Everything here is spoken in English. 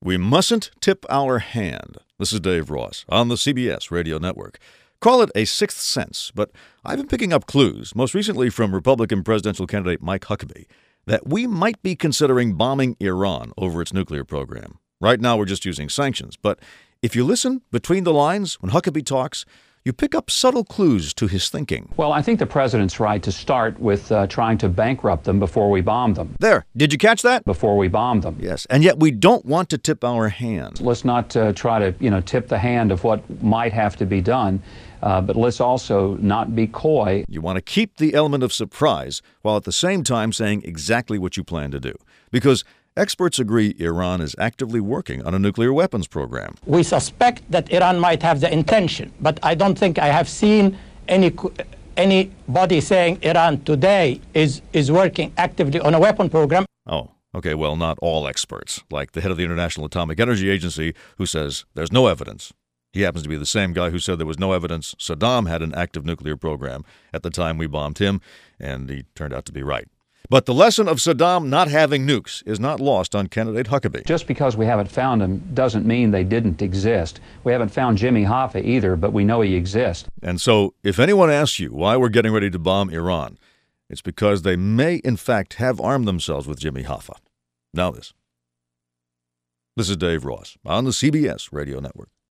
We mustn't tip our hand. This is Dave Ross on the CBS Radio Network. Call it a sixth sense, but I've been picking up clues, most recently from Republican presidential candidate Mike Huckabee, that we might be considering bombing Iran over its nuclear program. Right now we're just using sanctions, but if you listen between the lines when Huckabee talks, you pick up subtle clues to his thinking. Well, I think the president's right to start with trying to bankrupt them before we bomb them. There. Did you catch that? Before we bomb them. Yes. And yet we don't want to tip our hand. Let's not try to, tip the hand of what might have to be done, but let's also not be coy. You want to keep the element of surprise while at the same time saying exactly what you plan to do. Because experts agree Iran is actively working on a nuclear weapons program. We suspect that Iran might have the intention, but I don't think I have seen anybody saying Iran today is working actively on a weapon program. Oh, okay, well, not all experts, like the head of the International Atomic Energy Agency, who says there's no evidence. He happens to be the same guy who said there was no evidence Saddam had an active nuclear program at the time we bombed him, and he turned out to be right. But the lesson of Saddam not having nukes is not lost on candidate Huckabee. Just because we haven't found them doesn't mean they didn't exist. We haven't found Jimmy Hoffa either, but we know he exists. And so if anyone asks you why we're getting ready to bomb Iran, it's because they may, in fact, have armed themselves with Jimmy Hoffa. Now this. This is Dave Ross on the CBS Radio Network.